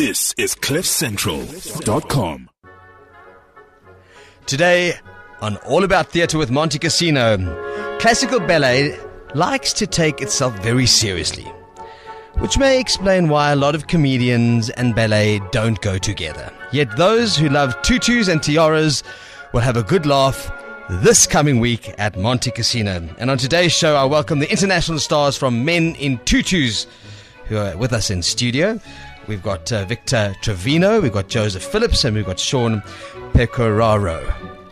This is CliffCentral.com. Today on All About Theatre with Monte Cassino, classical ballet likes to take itself very seriously, which may explain why a lot of comedians and ballet don't go together. Yet those who love tutus and tiaras will have a good laugh this coming week at Monte Cassino. And on today's show, I welcome the international stars from Men in Tutus who are with us in studio. We've got Victor Trevino, we've got Joseph Phillips, and we've got Sean Pecoraro.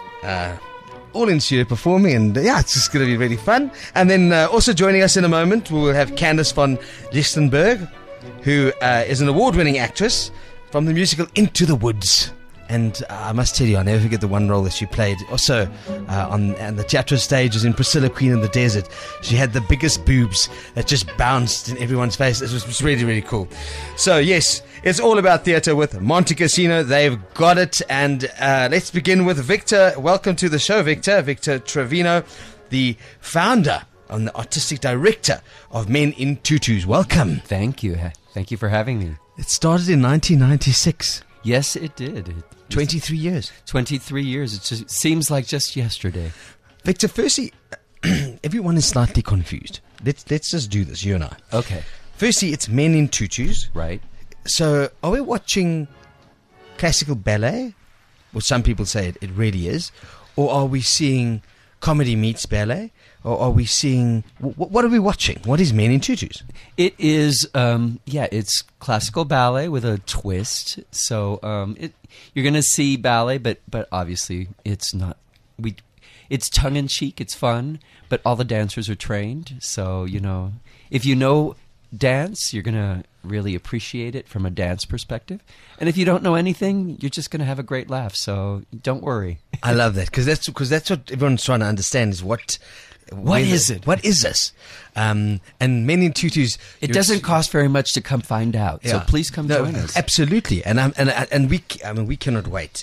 All in studio performing, and it's just going to be really fun. And then also joining us in a moment, we'll have Candice von Lichtenberg, who is an award-winning actress from the musical Into the Woods. And I must tell you, I'll never forget the one role that she played. Also, on the theatre stage was in Priscilla, Queen of the Desert. She had the biggest boobs that just bounced in everyone's face. It was really, really cool. So, yes, it's all about theatre with Monte Cassino. They've got it. And let's begin with Victor. Welcome to the show, Victor. Victor Trevino, the founder and the artistic director of Men in Tutus. Welcome. Thank you. Thank you for having me. It started in 1996. Yes, it did. 23 years. 23 years. It just seems like just yesterday. Victor, firstly, everyone is slightly confused. Let's just do this, you and I. Okay. Firstly, it's Men in Tutus. Right. So, are we watching classical ballet? Well, some people say it really is. Or are we seeing comedy meets ballet? Or are we seeing... What are we watching? What is Men in Tutus? It is, it's classical ballet with a twist. So you're going to see ballet, but obviously it's not... It's tongue-in-cheek, it's fun, but all the dancers are trained. So, if you know dance, you're going to really appreciate it from a dance perspective. And if you don't know anything, you're just going to have a great laugh. So don't worry. I love that, because that's what everyone's trying to understand is what is it? What is this? And Men in Tutus... It doesn't cost very much to come find out, so please come join us. Absolutely, and we cannot wait.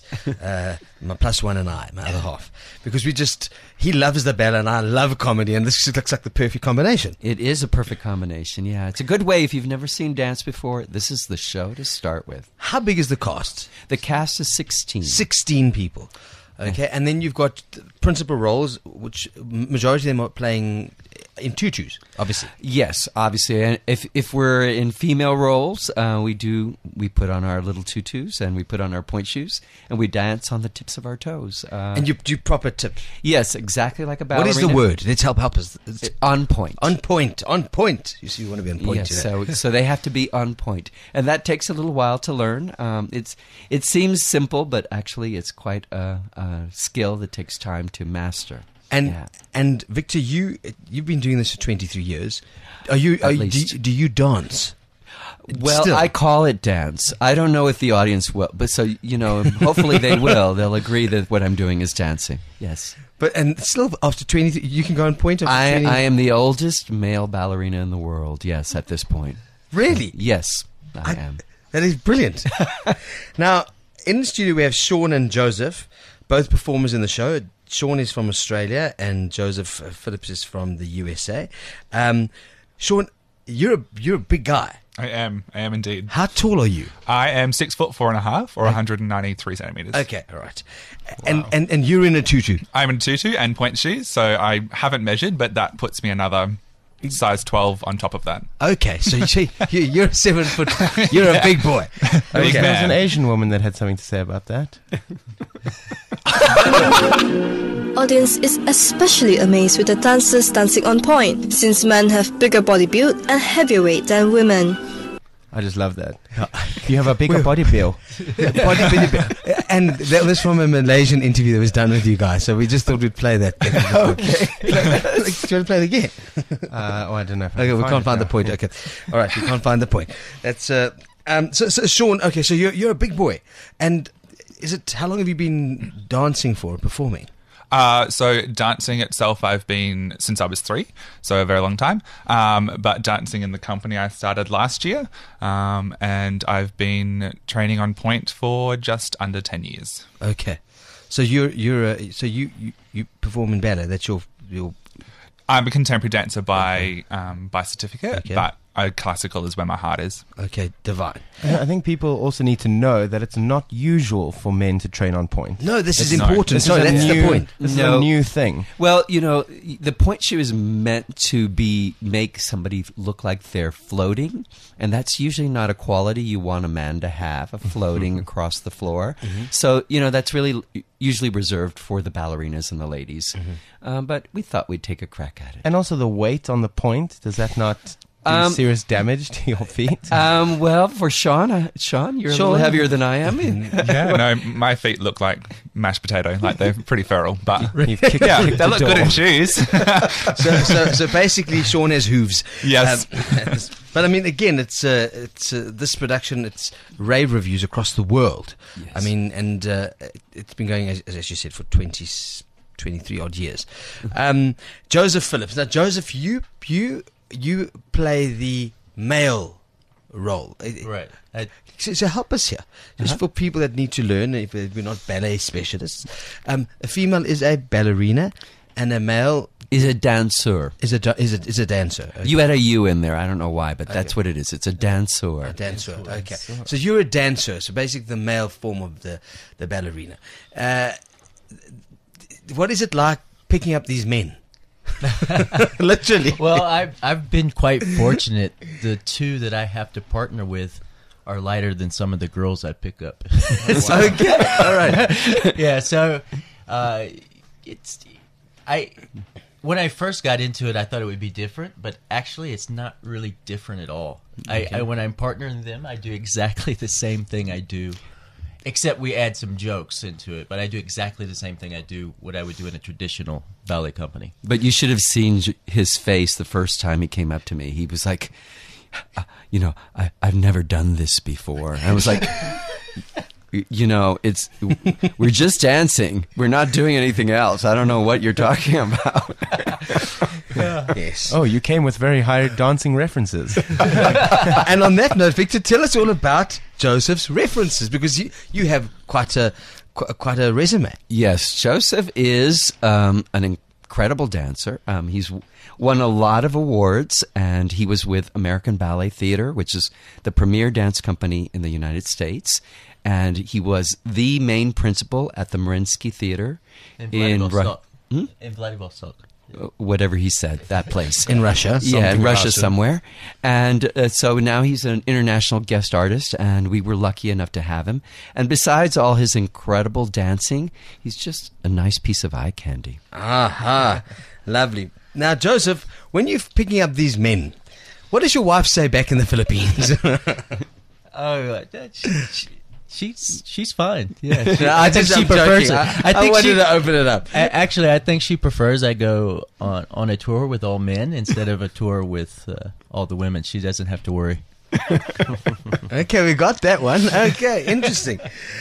My plus one and I, my other half, because he loves the ballet and I love comedy, and this just looks like the perfect combination. It is a perfect combination. Yeah, it's a good way if you've never seen dance before. This is the show to start with. How big is the cast? The cast is 16. 16 people. Okay, and then you've got principal roles, which majority of them are playing in tutus, obviously. Yes, obviously. And if we're in female roles, we put on our little tutus and we put on our point shoes and we dance on the tips of our toes. And you do proper tips? Yes, exactly like a ballerina. What is the word? Let's help us. On point. On point. On point. You see, you want to be on point. Yes, so they have to be on point. And that takes a little while to learn. It seems simple, but actually it's quite a skill that takes time to master. And Victor, you've been doing this for 23 years. Do you dance? Well, still? I call it dance. I don't know if the audience will, but hopefully they will. They'll agree that what I'm doing is dancing. Yes. And still, after 20, you can go on point after 20? I am the oldest male ballerina in the world, yes, at this point. Really? Yes, I am. That is brilliant. Now, in the studio we have Sean and Joseph, both performers in the show. Sean is from Australia and Joseph Phillips is from the USA. Sean, you're a big guy. I am indeed. How tall are you? I am 6'4.5" or 193 centimeters. Okay, all right. Wow. And you're in a tutu. I'm in a tutu and point shoes, so I haven't measured, but that puts me another size 12 on top of that. Okay, so you're 7 foot. You're a big boy. Okay. There was an Asian woman that had something to say about that. Audience is especially amazed with the dancers dancing on point, since men have bigger body build and heavier weight than women. I just love that. You have a bigger body build. And that was from a Malaysian interview that was done with you guys, so we just thought we'd play that. Okay. Do you want to play it again? I don't know. Okay, we can't find the point. Okay. All right, we can't find the point. That's so Sean, okay, so you're a big boy. And how long have you been dancing for, performing? So dancing itself, I've been since I was 3, so a very long time. But dancing in the company I started last year, and I've been training on point for just under 10 years. Okay, so you perform in ballet. That's your. I'm a contemporary dancer by certificate, but classical is where my heart is. Okay, divine. I think people also need to know that it's not usual for men to train on point. No, this is not. important. This So is a that's new, the point. This is No. a new thing. Well, the point shoe is meant to make somebody look like they're floating, and that's usually not a quality you want a man to have, floating across the floor. So, that's really usually reserved for the ballerinas and the ladies. But we thought we'd take a crack at it. And also the weight on the point, does that not do serious damage to your feet? Well, for Sean, you're a little heavier than I am. No, my feet look like mashed potato, like they're pretty feral, but You've kicked yeah, kicked they the look good door. in shoes. So basically, Sean has hooves. Yes. But I mean, again, it's this production. It's rave reviews across the world. Yes. I mean, and it's been going, as you said, for 23 odd years. Joseph Phillips. Now, Joseph, you play the male role. Right. So help us here, just for people that need to learn. If we're not ballet specialists, a female is a ballerina, and a male Is a dancer. is a dancer. Okay. You had a U in there. I don't know why, but that's what it is. It's a dancer. A dancer. Okay. So you're a dancer. So basically, the male form of the ballerina. What is it like picking up these men? Literally. Well, I've been quite fortunate. The two that I have to partner with are lighter than some of the girls I pick up. Okay. All right. Yeah, so when I first got into it, I thought it would be different, but actually it's not really different at all. I when I'm partnering them, I do exactly the same thing I do, except we add some jokes into it, but I do exactly the same thing I do, what I would do in a traditional ballet company. But you should have seen his face the first time he came up to me. He was like, I've never done this before. I was like, we're just dancing. We're not doing anything else. I don't know what you're talking about. Yes. Oh, you came with very high dancing references. And on that note, Victor, tell us all about Joseph's references, because you have quite a resume. Yes, Joseph is an incredible dancer. He's won a lot of awards, and he was with American Ballet Theater, which is the premier dance company in the United States. And he was the main principal at the Mariinsky Theater In Vladivostok. whatever he said, that place. In Russia. Yeah, in Russia Russian. somewhere. And so now he's an international guest artist, and we were lucky enough to have him. And besides all his incredible dancing, he's just a nice piece of eye candy. Aha. Lovely. Now, Joseph, when you're picking up these men, what does your wife say back in the Philippines? She's fine. Yeah, I think she prefers it. I wanted to open it up. Actually, I think she prefers I go on a tour with all men instead of a tour with all the women. She doesn't have to worry. Okay, we got that one. Okay, interesting.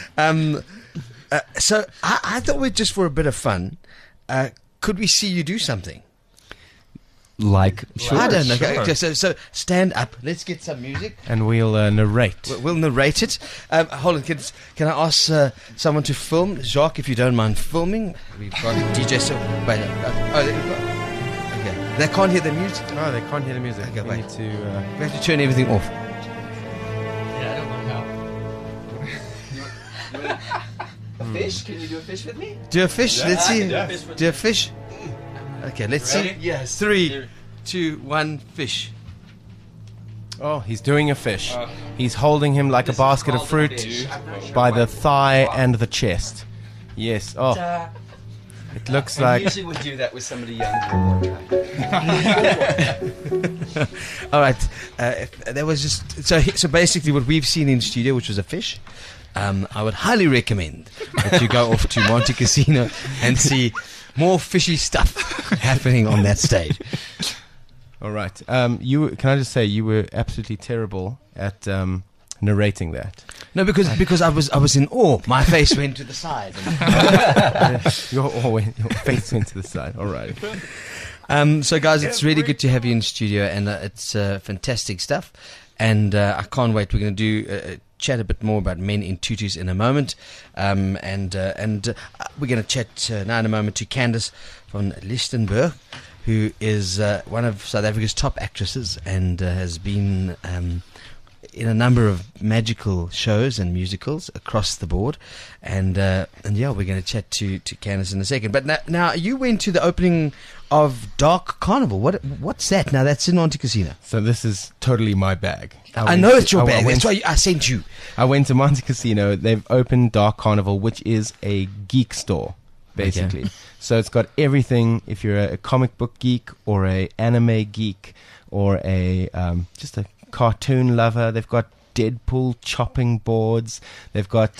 So I thought we'd just for a bit of fun, could we see you do something? Like, sure. I don't know. Okay, so stand up. Let's get some music. And we'll narrate. We'll narrate it. Hold on. Can I ask someone to film? Jacques, if you don't mind filming. We've got DJ. Wait. Okay. They can't hear the music. Oh, they can't hear the music. Okay, we wait. need to... We have to turn everything off. Yeah, I don't know how. A fish? Can you do a fish with me? Do a fish. Let's see. Do a fish. Okay, let's see. Yes. 3, 2, 1, fish. Oh, he's doing a fish. He's holding him like a basket of fruit by the thigh and the chest. Yes. Oh, it looks I like... usually would do that with somebody younger. All right. That was just so basically what we've seen in studio, which was a fish. I would highly recommend that you go off to Monte Casino and see more fishy stuff happening on that stage. All right. Can I just say you were absolutely terrible at narrating that. No, because I was in awe. My face went to the side. Your face went to the side. All right. So guys, it's really good to have you in studio, and it's fantastic stuff. And I can't wait. We're going to do chat a bit more about men in tutus in a moment, and we're going to chat now in a moment to Candice van Lichtenberg. who is one of South Africa's top actresses and has been in a number of magical shows and musicals across the board. And yeah, we're going to chat to Candice in a second. But now you went to the opening of Dark Carnival. What's that? Now that's in Monte Casino. So this is totally my bag. I know it's your bag. That's why I sent you. I went to Monte Casino. They've opened Dark Carnival, which is a geek store, basically. Okay. So it's got everything. If you're a comic book geek or a anime geek or a just a cartoon lover, they've got Deadpool chopping boards. They've got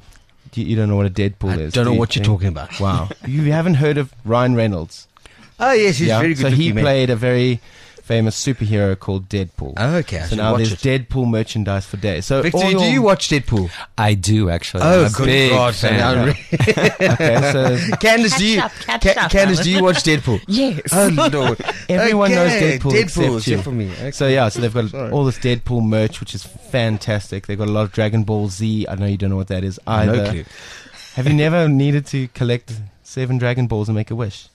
you don't know what a Deadpool is. I don't know what you're talking about. Wow. You haven't heard of Ryan Reynolds? Oh yes, he's very good. So he looking, man. played a very famous superhero called Deadpool. Oh, okay. So now there's Deadpool merchandise for days. So Victor, all do you watch Deadpool? I do actually. Oh, I'm a good big God! fan. Okay, so Candice, Candice, do you watch Deadpool? Yes. Oh Lord! everyone knows Deadpool Deadpool, except you. for me. Okay. So yeah, so they've got all this Deadpool merch, which is fantastic. They've got a lot of Dragon Ball Z. I know you don't know what that is either. No clue. Have you never needed to collect 7 Dragon Balls and make a wish?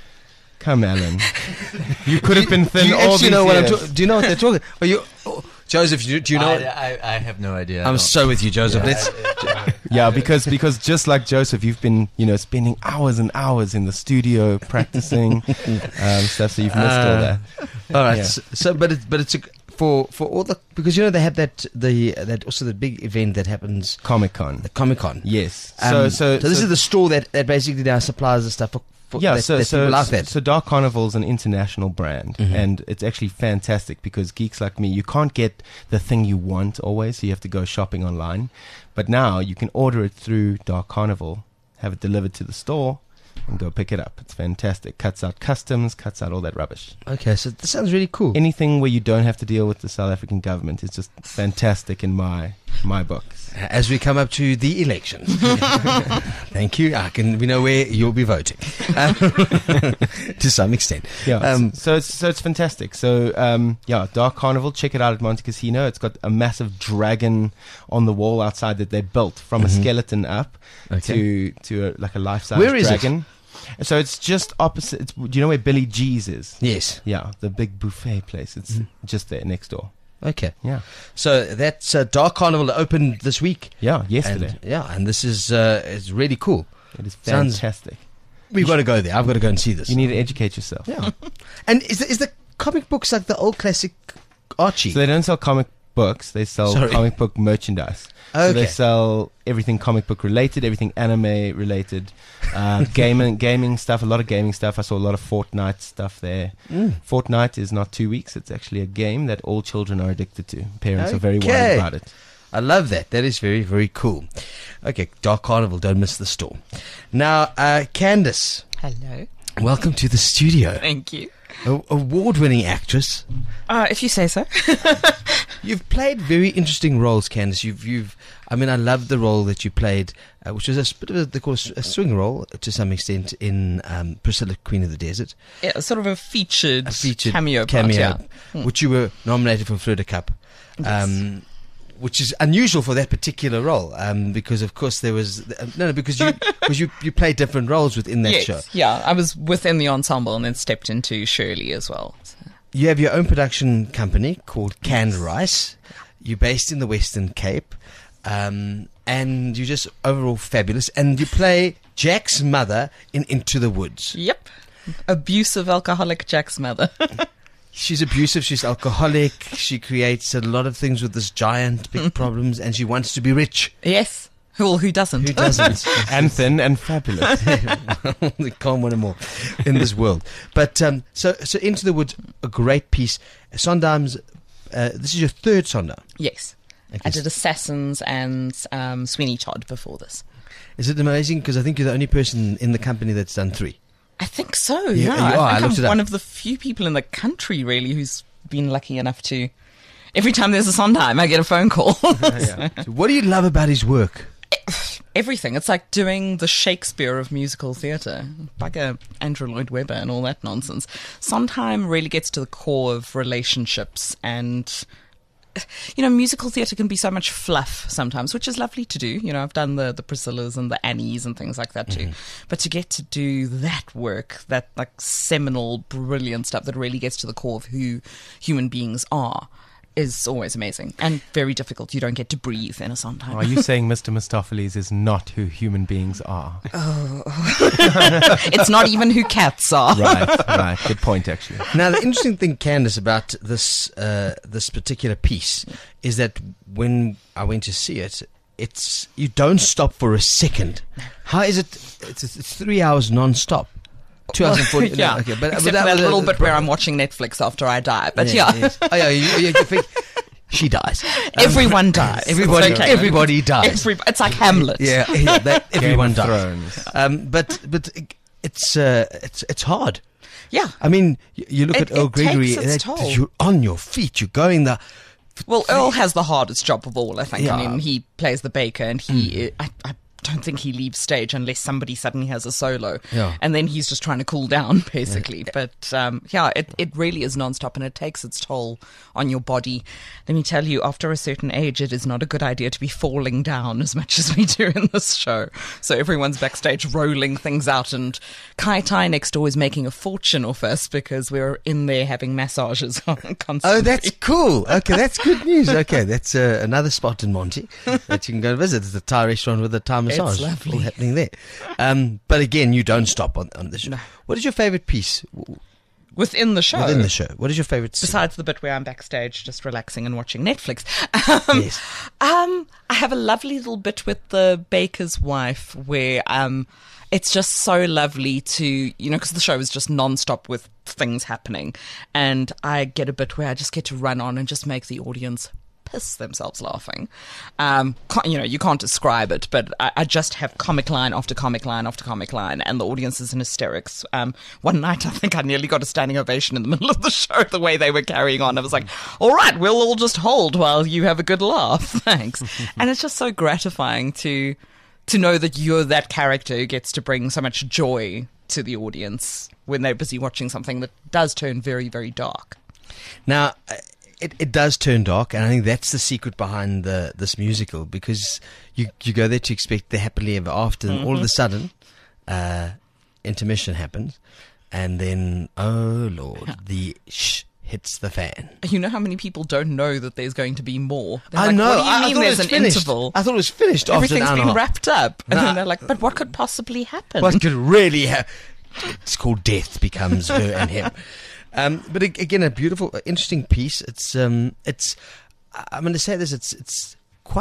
Come, Alan. You could have been thin Do you all actually these know what years. I'm talking? Do you know what they're talking? Are you, Joseph? Do you know? I have no idea. I'm so with you, Joseph. Let's. Yeah, because just like Joseph, you've been spending hours and hours in the studio practicing stuff, so you've missed all that. All right. Yeah. So, but it's for all the, because they have that also the big event that happens, Comic-Con. the Comic-Con. Yes. So this is the store that basically now supplies the stuff for that people like that. So Dark Carnival is an international brand, and it's actually fantastic because geeks like me, you can't get the thing you want always, so you have to go shopping online. But now you can order it through Dark Carnival, have it delivered to the store, and go pick it up. It's fantastic. Cuts out customs, cuts out all that rubbish. Okay, so this sounds really cool. Anything where you don't have to deal with the South African government is just fantastic in my books. As we come up to the election. Thank you. We know where you'll be voting. To some extent. Yeah. So it's fantastic. So Dark Carnival, check it out at Monte Casino. It's got a massive dragon on the wall outside that they built from a skeleton up to like a life-size Where is dragon. So it's just opposite. Do you know where Billy G's is? Yes. Yeah, the big buffet place. It's just there next door. Okay. Yeah. So that's Dark Carnival opened this week. Yeah, yesterday. And this is it's really cool. It is Sounds- fantastic. We've got to go there. I've got to go and see this. You need to educate yourself. Yeah. And is the comic books like the old classic Archie? So they don't sell comic books. They sell comic book merchandise. So they Okay. sell everything comic book related, everything anime related, gaming stuff, a lot of gaming stuff. I saw a lot of Fortnite stuff there. Fortnite is not 2 weeks. It's actually a game that all children are addicted to. Parents are very Okay. worried about it. I love that. That is very, very cool. Okay, Dark Carnival, don't miss the store. Now, Candice, Hello. welcome to the studio. Thank you. Award-winning actress. If you say so. You've played very interesting roles, Candice. I love the role that you played, which was a bit of they call it a swing role to some extent in Priscilla, Queen of the Desert. Yeah, sort of a featured cameo, part, yeah. which you were nominated for Fleur de Cup, which is unusual for that particular role, because of course there was because you played different roles within that show. Yeah, I was within the ensemble and then stepped into Shirley as well. So. You have your own production company called Canned Rice. You're based in the Western Cape, and you're just overall fabulous. And you play Jack's mother in Into the Woods. Yep. Abusive alcoholic Jack's mother. She's abusive, she's alcoholic, she creates a lot of things with this giant big problems, and she wants to be rich. Yes. Well, who doesn't? Who doesn't? And thin and fabulous. They can't want more in this world. But so Into the Woods, a great piece. Sondheim's, this is your third Sondheim. Yes. Okay. I did Assassins and Sweeney Todd before this. Is it amazing? Because I think you're the only person in the company that's done 3. I think so, You yeah. are. I I looked think it I'm up. one of the few people in the country, really, who's been lucky enough to... Every time there's a Sondheim, I get a phone call. So what do you love about his work? Everything. It's like doing the Shakespeare of musical theatre. Bugger Andrew Lloyd Webber and all that nonsense. Sondheim really gets to the core of relationships and musical theatre can be so much fluff sometimes, which is lovely to do. I've done the Priscillas and the Annies and things like that too. But to get to do that work, that like seminal, brilliant stuff that really gets to the core of who human beings are, is always amazing and very difficult. You don't get to breathe in a Sondheim. Are you saying Mr. Mistopheles is not who human beings are? It's not even who cats are. Right. Good point, actually. Now, the interesting thing, Candace, about this particular piece is that when I went to see it, you don't stop for a second. How is it? It's 3 hours non-stop. 2 hours and 40. Yeah. No, okay, but Except for that little bit where I'm watching Netflix after I die. But Yes. Oh, yeah, you think she dies. Everyone dies. Everybody, It's okay. everybody dies. It's like Hamlet. Yeah, everyone Game of dies. Thrones. But it's hard. Yeah. I mean, you look at Earl it Gregory. takes its toll. You're on your feet. You're going the. Well, Earl has the hardest job of all, I think. Yeah. I mean, he plays the baker, and I don't think he leaves stage unless somebody suddenly has a solo. Yeah. And then he's just trying to cool down, basically. But, it really is nonstop, and it takes its toll on your body. Let me tell you, after a certain age, it is not a good idea to be falling down as much as we do in this show. So everyone's backstage rolling things out, and Kai Tai next door is making a fortune off us because we're in there having massages constantly. Oh, that's cool. Okay, that's good news. Okay, that's another spot in Monty that you can go visit. It's the Thai restaurant with the Thai massage. It's lovely. All happening there. But again, you don't stop on the show. No. What is your favorite piece Within the show. within the show? What is your favorite scene? Besides the bit where I'm backstage just relaxing and watching Netflix. Yes. I have a lovely little bit with the baker's wife where it's just so lovely to, because the show is just non-stop with things happening. And I get a bit where I just get to run on and just make the audience piss themselves laughing. You can't describe it, but I just have comic line after comic line after comic line, and the audience is in hysterics. One night, I think I nearly got a standing ovation in the middle of the show, the way they were carrying on. I was like, all right, we'll all just hold while you have a good laugh. Thanks. And it's just so gratifying to know that you're that character who gets to bring so much joy to the audience when they're busy watching something that does turn very, very dark. Now, it does turn dark, and I think that's the secret behind this musical, because you go there to expect the happily ever after, and all of a sudden, intermission happens, and then, oh Lord, the hits the fan. You know how many people don't know that there's going to be more? They're I like, know. What do you I mean thought there's it was an finished. interval? I thought it was finished after an Everything's hour and a been half. wrapped up. And Nah. then they're like, but what could possibly happen? What could really happen? It's called Death Becomes Her and Him. But again, a beautiful, interesting piece. It's I'm going to say this. It's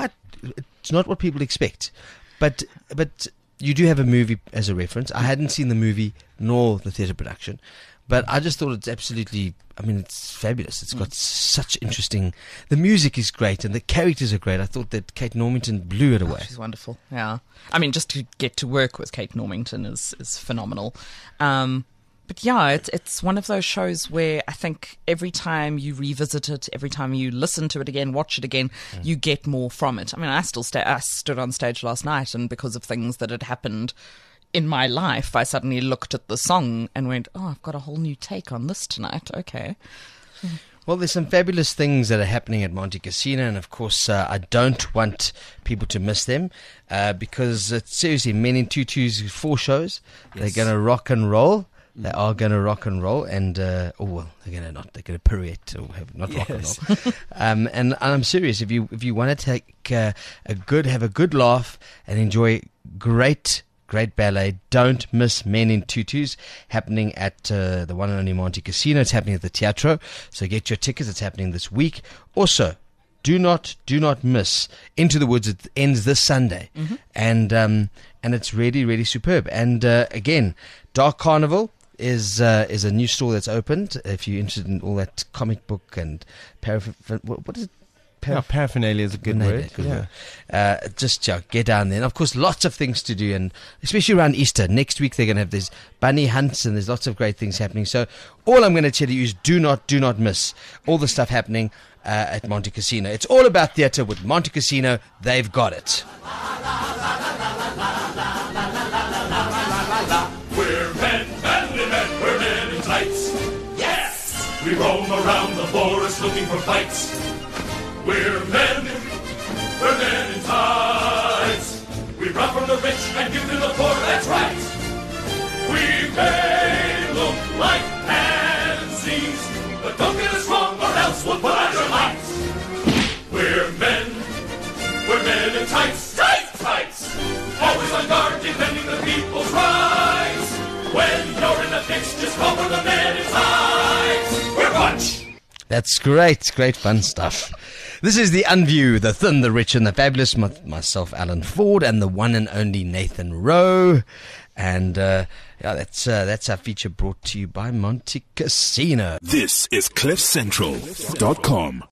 not what people expect, but you do have a movie as a reference. I hadn't seen the movie nor the theatre production, but I just thought it's absolutely. I mean, it's fabulous. It's got such interesting. The music is great and the characters are great. I thought that Kate Normington blew it away. She's wonderful. Yeah, I mean, just to get to work with Kate Normington is phenomenal. But yeah, it's one of those shows where I think every time you revisit it, every time you listen to it again, watch it again, you get more from it. I mean, I stood on stage last night, and because of things that had happened in my life, I suddenly looked at the song and went, oh, I've got a whole new take on this tonight. Okay. Well, there's some fabulous things that are happening at Monte Casino, and of course, I don't want people to miss them because seriously, Men in Tutus, 4 shows. They're going to rock and roll. They are going to rock and roll, and they're going to pirouette or not rock and roll. And I'm serious. If you want to take have a good laugh and enjoy great ballet, don't miss Men in Tutus, happening at the one and only Monte Casino. It's happening at the Teatro, so get your tickets. It's happening this week. Also, do not miss Into the Woods. It ends this Sunday, and it's really, really superb. And again, Dark Carnival is a new store that's opened. If you're interested in all that comic book and what is it? Paraphernalia is a good word. Just get down there. And of course, lots of things to do, and especially around Easter. Next week, they're going to have these bunny hunts, and there's lots of great things happening. So all I'm going to tell you is do not miss all the stuff happening at Monte Casino. It's all about theatre with Monte Casino. They've got it. We're manly men, we're men in tights. Yes! We roam around the forest looking for fights. We're men in tights. We rob from the rich and give to the poor, that's right. We may look like pansies, but don't get us wrong or else we'll put out your lights. We're men in tights, tights. Always on guard, defending the people's rights. When you're in the fix, just call for the men in tights. We're bunch. That's great fun stuff. This is The Unview, the thin, the rich, and the fabulous. Myself, Alan Ford, and the one and only Nathan Rowe. And that's our feature brought to you by Monte Casino. This is CliffCentral.com.